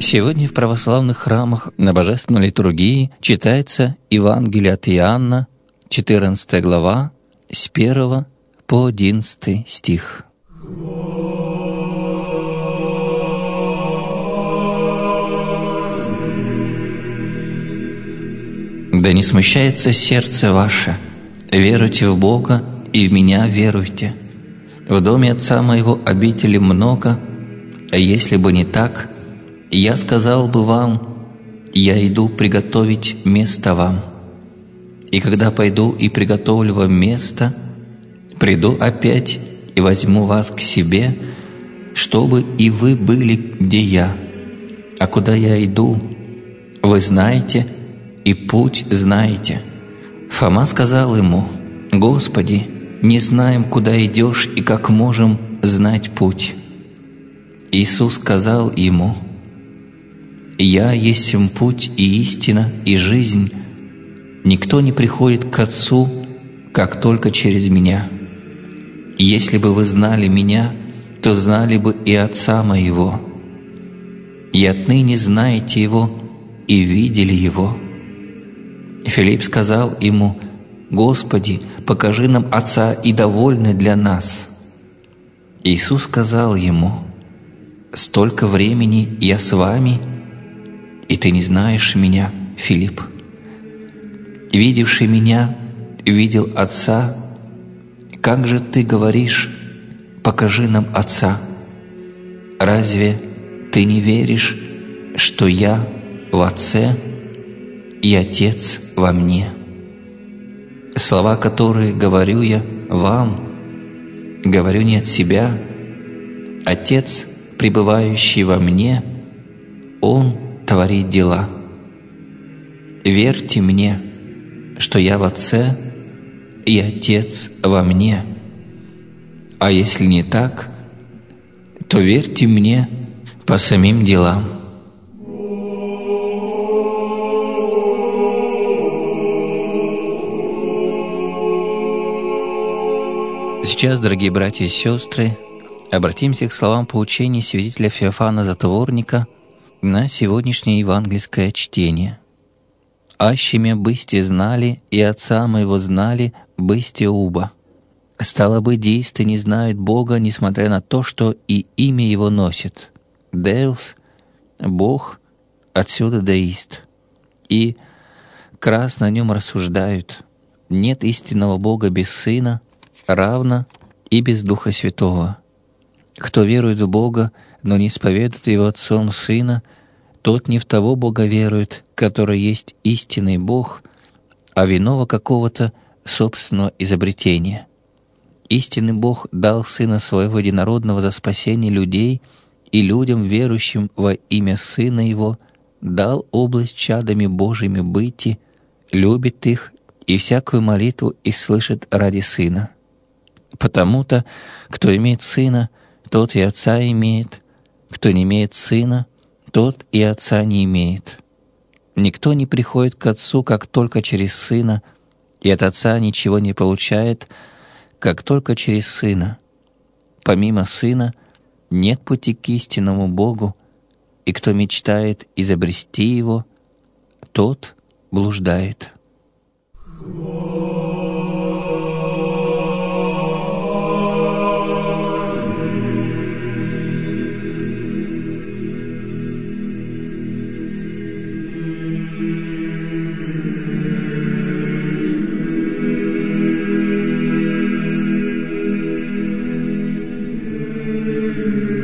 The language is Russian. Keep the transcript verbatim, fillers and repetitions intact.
Сегодня в православных храмах на Божественной литургии читается Евангелие от Иоанна, четырнадцатая глава, с первого по одиннадцатый стих. «Да не смущается сердце ваше, веруйте в Бога и в Меня веруйте. В доме Отца Моего обители много, а если бы не так, Я сказал бы вам, я иду приготовить место вам. И когда пойду и приготовлю вам место, приду опять и возьму вас к себе, чтобы и вы были, где Я. А куда Я иду, вы знаете, и путь знаете». Фома сказал ему: «Господи, не знаем, куда идешь и как можем знать путь». Иисус сказал ему: «Я есмь путь и истина и жизнь. Никто не приходит к Отцу, как только через Меня. Если бы вы знали Меня, то знали бы и Отца Моего. И отныне знаете Его и видели Его». Филипп сказал ему: «Господи, покажи нам Отца, и довольны для нас». Иисус сказал ему: «Столько времени Я с вами, и ты не знаешь Меня, Филипп? Видевший Меня видел Отца. Как же ты говоришь: покажи нам Отца? Разве ты не веришь, что Я в Отце и Отец во Мне? Слова, которые говорю Я вам, говорю не от себя. Отец, пребывающий во Мне, Он творит дела. Верьте Мне, что Я в Отце и Отец во Мне. А если не так, то верьте Мне по самим делам». Сейчас, дорогие братья и сестры, обратимся к словам поучений святителя Феофана Затворника на сегодняшнее евангельское чтение. «Ащеме бысте знали, и Отца Моего знали, бысте уба. Стало быть, деисты не знают Бога, несмотря на то, что и имя Его носит. Деус — Бог, отсюда деист. И крас на нем рассуждают: нет истинного Бога без Сына, равно и без Духа Святого. Кто верует в Бога, но не исповедует Его Отцом Сына, тот не в того Бога верует, который есть истинный Бог, а в иного какого-то собственного изобретения. Истинный Бог дал Сына Своего Единородного за спасение людей, и людям, верующим во имя Сына Его, дал область чадами Божьими быти, любит их и всякую молитву их слышит ради Сына. Потому-то, кто имеет Сына, тот и Отца имеет, кто не имеет Сына, тот и Отца не имеет. Никто не приходит к Отцу, как только через Сына, и от Отца ничего не получает, как только через Сына. Помимо Сына нет пути к истинному Богу, и кто мечтает изобрести Его, тот блуждает». Thank you.